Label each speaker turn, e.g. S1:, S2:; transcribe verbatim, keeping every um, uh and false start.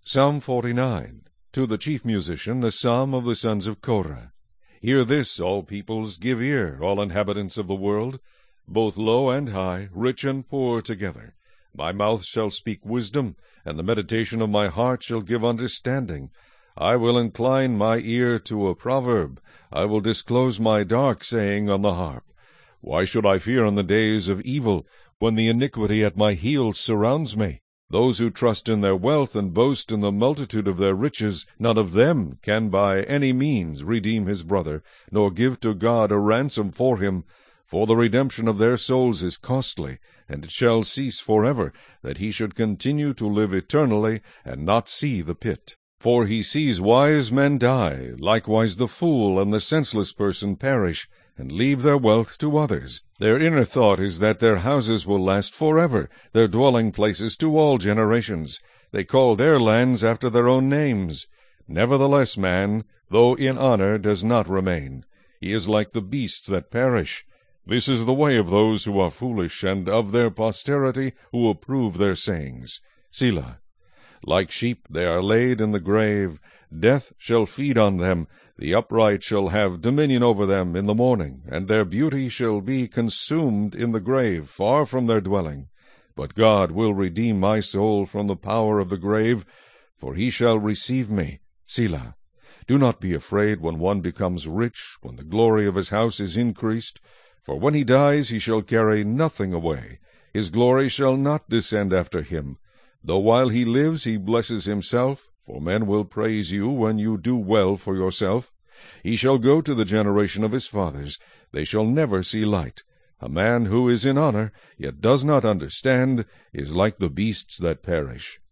S1: Psalm forty-nine. To the chief musician, a psalm of the sons of Korah. Hear this, all peoples, give ear, all inhabitants of the world, both low and high, rich and poor together. My mouth shall speak wisdom, and the meditation of my heart shall give understanding. I will incline my ear to a proverb. I will disclose my dark saying on the harp. Why should I fear in the days of evil, when the iniquity at my heels surrounds me? Those who trust in their wealth and boast in the multitude of their riches, none of them can by any means redeem his brother, nor give to God a ransom for him. For the redemption of their souls is costly, and it shall cease forever, that he should continue to live eternally, and not see the pit. For he sees wise men die, likewise the fool and the senseless person perish, and leave their wealth to others. Their inner thought is that their houses will last forever, their dwelling places to all generations. They call their lands after their own names. Nevertheless, man, though in honor, does not remain. He is like the beasts that perish. This is the way of those who are foolish, and of their posterity who approve their sayings. Selah. Like sheep they are laid in the grave. Death shall feed on them. The upright shall have dominion over them in the morning, and their beauty shall be consumed in the grave, far from their dwelling. But God will redeem my soul from the power of the grave, for he shall receive me. Selah. Do not be afraid when one becomes rich, when the glory of his house is increased. For when he dies he shall carry nothing away. His glory shall not descend after him. Though while he lives he blesses himself, for men will praise you when you do well for yourself. He shall go to the generation of his fathers. They shall never see light. A man who is in honor, yet does not understand, is like the beasts that perish.